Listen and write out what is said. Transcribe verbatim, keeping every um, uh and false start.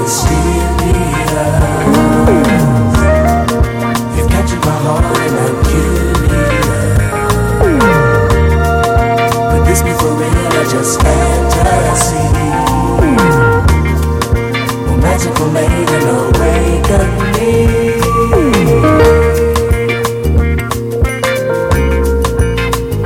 You've captured my heart and I'm curious. Could this be for real or just fantasy?